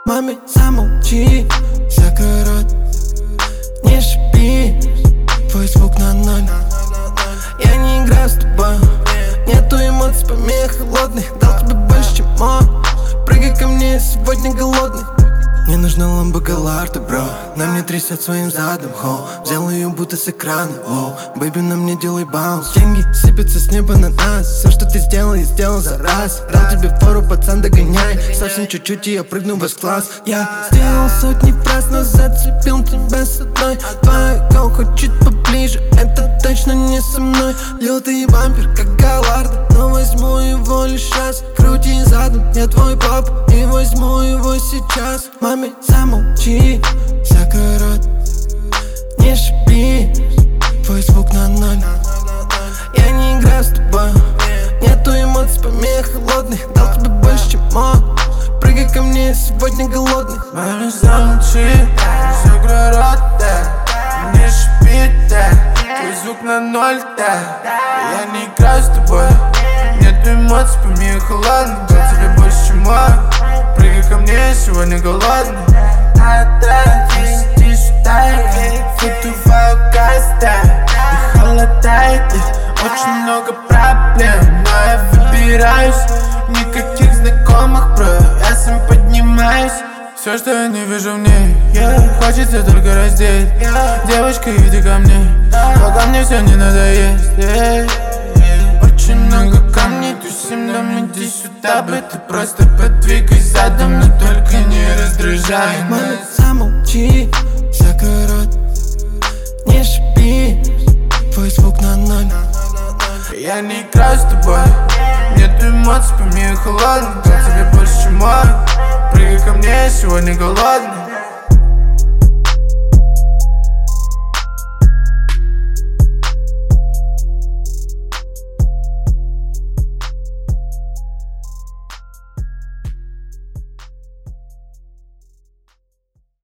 Маме, замолчи, закрой рот, не шипи, твой звук на ноль. Я не играю с тобой, нету эмоций, помех холодный. Дал тебе больше, чем мог, прыгай ко мне, сегодня голодный. Мне нужна ламба Галарда, бро. На мне трясет своим задом, хоу. Взял ее будто с экрана, воу. Бэйби, на мне делай баунс. Деньги сыпятся с неба на нас. Все, что ты сделал, я сделал за раз. Дал тебе фору, пацан, догоняй. Совсем чуть-чуть, и я прыгну в S-класс. Я сделал сотни фраз, но зацепил тебя с одной. Твой гол хоть чуть поближе, это точно не со мной. Лютый бампер, как Галарда, но возьму его лишь раз. Крути задом, я твой пап, и возьму его сейчас. Маме, замолчи, закрой рот, не шипи, твой звук на ноль. Я не играю с тобой, нету эмоций, помех холодный. Дал тебе больше, чем мог, прыгай ко мне, сегодня голодный. Маме, замолчи, закрой рот, да, не шипи, да, твой звук на ноль, да. Я не играю с тобой, нету эмоций, помех холодный. Дал тебе больше, чем мог, прыгай ко мне, сегодня голодный. Иди сюда, футовая каста, и холодает, очень много проблем, но я выбираюсь. Никаких знакомых, бро, я сам поднимаюсь. Все, что я не вижу в ней, хочется только раздеть. Девочка, иди ко мне, пока мне все не надоест. Очень много камней, тусим нам, иди сюда, бы ты просто подвигай задом, но только не раздражай нас. Маме, замолчи, закрой рот, не шипи, твой звук на ноль. Я не играю с тобой, нету эмоций, помех холодный. Дал тебе больше, чем мог, прыгай ко мне, сегодня голодный.